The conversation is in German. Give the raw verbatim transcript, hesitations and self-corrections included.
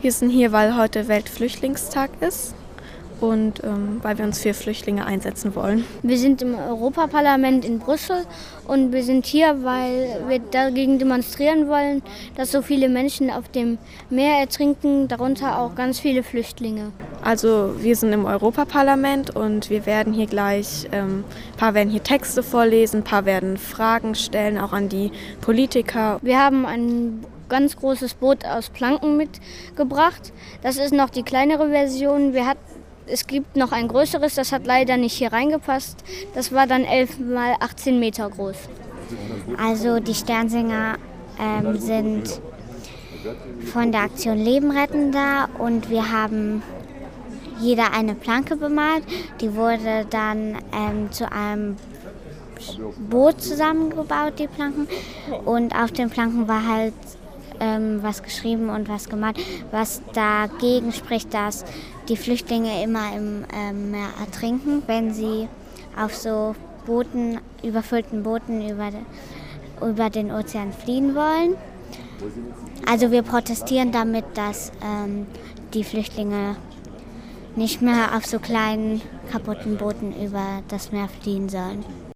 Wir sind hier, weil heute Weltflüchtlingstag ist und ähm, weil wir uns für Flüchtlinge einsetzen wollen. Wir sind im Europaparlament in Brüssel und wir sind hier, weil wir dagegen demonstrieren wollen, dass so viele Menschen auf dem Meer ertrinken, darunter auch ganz viele Flüchtlinge. Also wir sind im Europaparlament und wir werden hier gleich, ähm, ein paar werden hier Texte vorlesen, ein paar werden Fragen stellen, auch an die Politiker. Wir haben ein ganz großes Boot aus Planken mitgebracht. Das ist noch die kleinere Version. Wir hat, es gibt noch ein größeres, das hat leider nicht hier reingepasst. Das war dann elf mal achtzehn Meter groß. Also die Sternsinger ähm, sind von der Aktion Leben retten da und wir haben jeder eine Planke bemalt. Die wurde dann ähm, zu einem Boot zusammengebaut, die Planken. Und auf den Planken war halt ähm, was geschrieben und was gemalt, was dagegen spricht, dass die Flüchtlinge immer im ähm, Meer ertrinken, wenn sie auf so Booten, überfüllten Booten über, de, über den Ozean fliehen wollen. Also wir protestieren damit, dass ähm, die Flüchtlinge nicht mehr auf so kleinen, kaputten Booten über das Meer fliehen sollen.